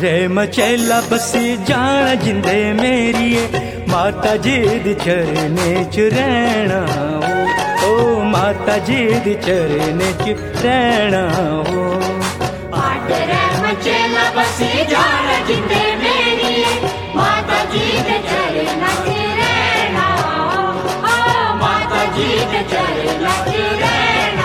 रे मचेला बसी जान जिंदे मेरिए, माता जी दी चरने च रहना ओ माता जी दी चरने च रहना ओ। रे मचेला बसी जान जिंदे मेरिए, माता जी दे चरना च रहना ओ माता जी दे चरना च रहना।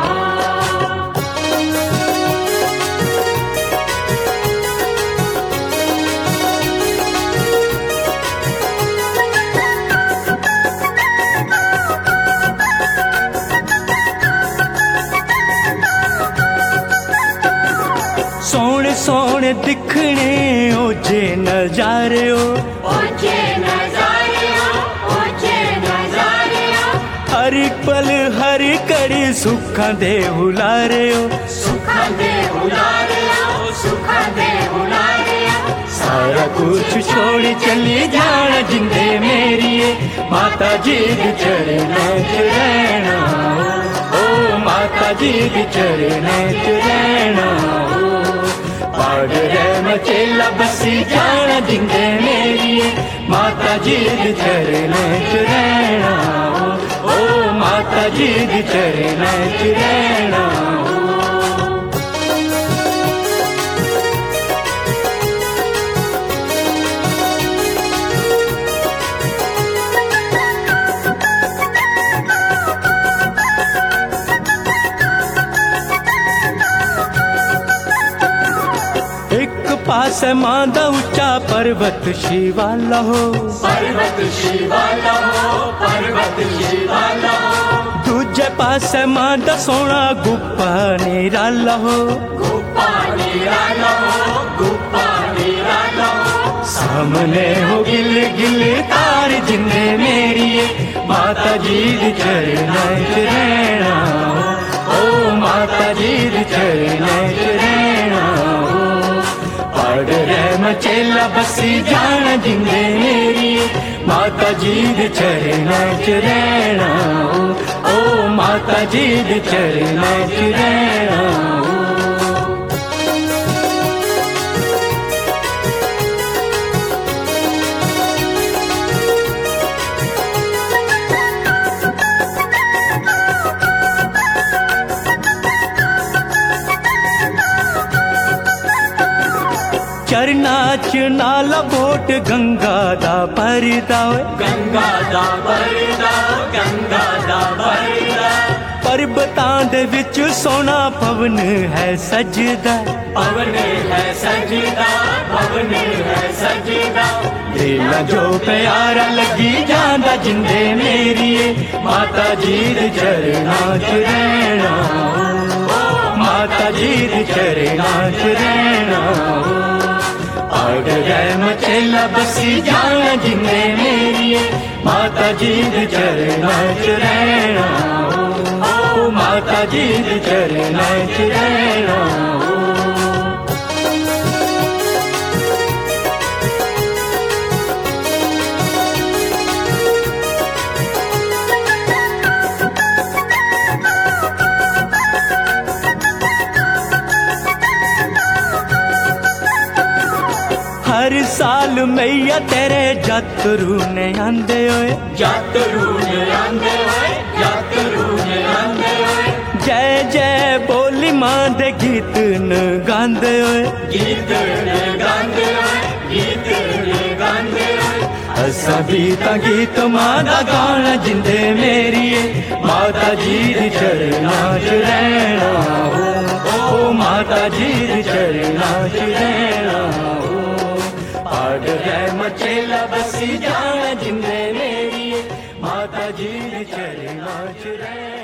सोने सोने दिखने ओजे नजारे ओजे नजारे ओजे नजारे हर पल हर कड़ी सुखा दे हुलारे सुखा दे हुलारे सुखा दे हुलारे। सारा कुछ छोड़ चली जान जिंदे मेरिए, माता जी दी चरने च रहना ओ माता जी दी चरने च रहना ओ। रे मचेला बसी जान जिंदे मेरिए, माता जी दी चरने च रहना ओ माता जी दी चरने च रहना ओ। पास मां दा उच्चा पर्वत शिवाला हो, पर्वत शिवाला हो पर्वत शिवाला हो। दूजे पास मां दा सोना गुप्पा निराला हो, गुप्पा निराला हो गुप्पा निराला हो। सामने हो गिल गिल तार जिंदे मेरिए, माता जी दी चरने च रहना ओ माता जी दी चरने च रहना ओ। रे मचेला बसी जान जिंदे मेरिए, माता जी दी चरने च रहना ओ माता जी दी चरने च रहना ओ। चरना च नाला बोट गंगा दा परदा गंगा दा परदा गंगा दा परदा। पर्वतां दे विच सोना पवन है सजदा, पवन है सजदा पवन है सजदा। दिल जो प्यारा लगी जांदा जिंदे मेरिए, माता जी दी चरना च रहना ओ माता जी दी चरना च रहना ओ। रे मचेला बसी जान जिंदे मेरिए, माता जी दी चरना च रहना ओ माता जी दी चरना च रहना ओ। हर साल मैया तेरे जातरू ने आंदे होए, जातरू ने आंदे होए जातरू ने आंदे होए। जय जय बोली मां दे गीत न गांदे होए, गीत ने गांदे होए गीत ने गांदे होए। असा भी ता गीत मां दा गाना जिंदे मेरिए, माता जी दी चरना च रहना ओ माता जी दी चरना च रहना ओ। रे मचेला बसी जान जिंदे मेरिए, माता जी दी चरना च रहना।